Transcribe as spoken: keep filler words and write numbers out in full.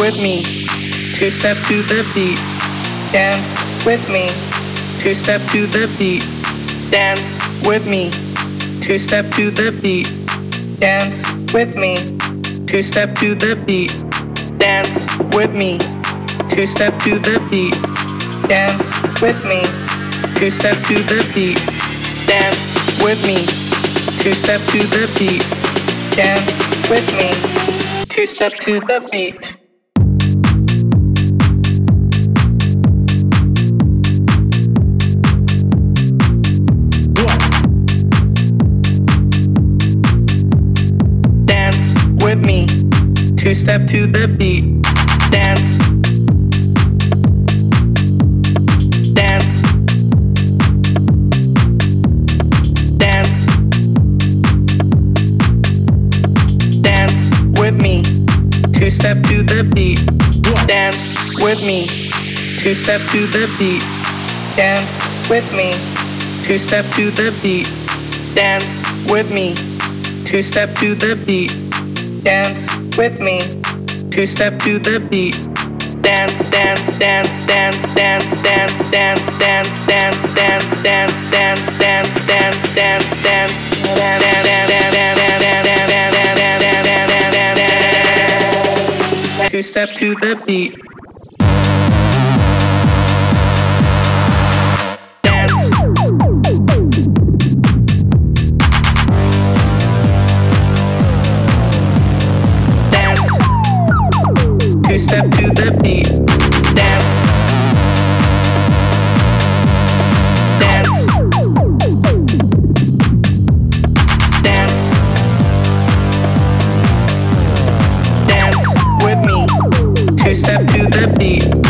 with me. Two step to the beat. Dance with me. Two step to the beat. Dance with me. Two step to the beat. Dance with me. Two step to the beat. Dance with me. Two step to the beat. Dance with me. Two step to the beat. Dance with me. Two step to the beat. Dance with me. Two step to the beat. Dance with me. Two step to the beat. Dance. Dance. Dance. Dance with me. Two step to the beat. Dance with me. Two step to the beat. Dance with me. Two step to the beat. Dance with me. Two step to the beat. Dance with me. Two step to the beat. Dance, dance, dance, dance, dance, dance, dance, dance, dance, dance, dance, dance, dance, dance, dance, dance. Two step to the beat. Dance. Dance. Two step to the beat. Dance. Dance. Dance. Dance with me. Two step to the beat.